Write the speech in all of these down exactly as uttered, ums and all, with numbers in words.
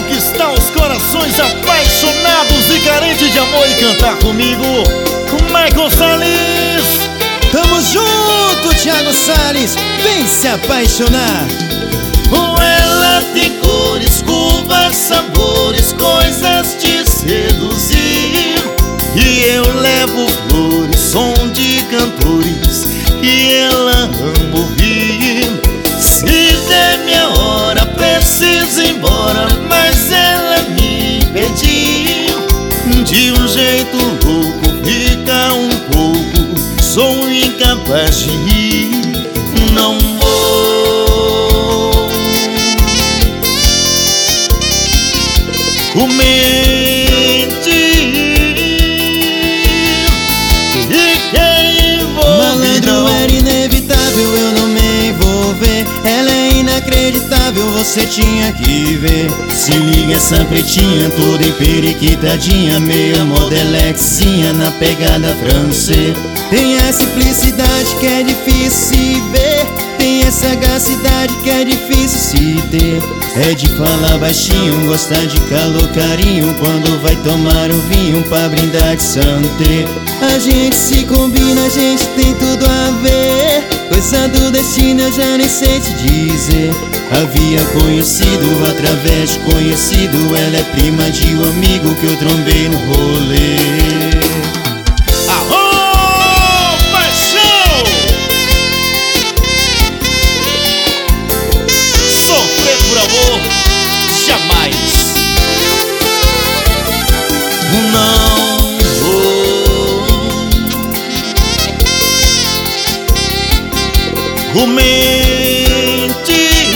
conquistar os corações apaixonados e carentes de amor e cantar comigo, Michael Salles. Tamo junto, Thiago Salles, vem se apaixonar. Ela tem cores, curvas, sabores, coisas de seduzir. E eu levo flores, som de cantores que ela ama ouvir. Se der minha hora, preciso ir embora, mas ela me pediu. De um jeito louco, fica um pouco, sou incapaz de ir. Não vou mentir. E quem envolve Malandro, não. era inevitável eu não me envolver. Ela é inacreditável, você tinha que ver. Se liga essa pretinha, toda emperiquitadinha, meia modelexinha na pegada francês. Tem a simplicidade que é difícil se ver, tem essa sagacidade que é difícil se ter. É de falar baixinho, gostar de calor, carinho, quando vai tomar um vinho pra brindar de santé. A gente se combina, a gente tem tudo a ver. Coisa do destino eu já nem sei te dizer. Havia conhecido através de conhecido, ela é prima de um amigo que eu trombei no rolê. Por amor, jamais. Não vou mentir.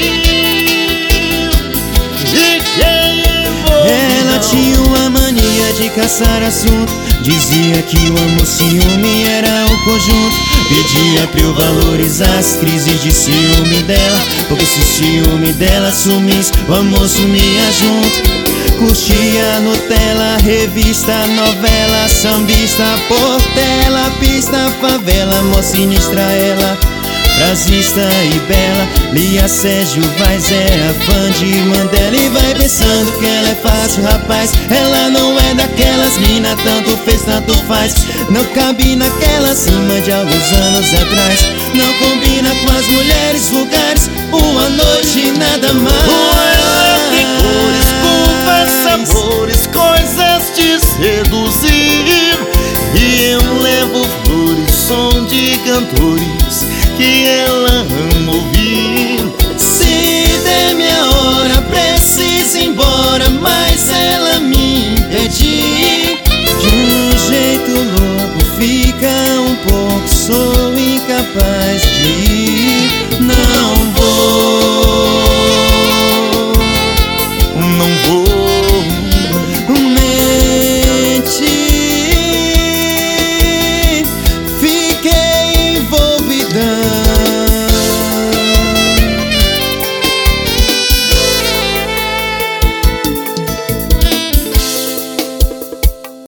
E quem envolve Ela não. tinha uma mania de caçar assunto, dizia que o amor ciúme era o conjunto. Pedia pra eu valorizar as crises de ciúme dela, porque se o ciúme dela sumisse, o amor sumia junto. Curtia Nutella, revista, novela, sambista, portela, pista, favela, mó sinistra ela, frasista e bela. Lia Sérgio Vaz era fã de Mandela e vai pensando que ela é fácil, rapaz. Ela não é daquelas mina, tanto fez, tanto faz. Não cabe naquela cima de alguns anos atrás. Não combina com as mulheres vulgares, uma noite e nada mais. Ela tem cores, curvas, sabores, coisas de seduzir. E eu levo flores, som de cantores que ela ama ouvir. Se der minha hora, preciso ir embora, mas ela me impediu. De um jeito louco, fica um pouco, sou incapaz de ir. Não vou, Não vou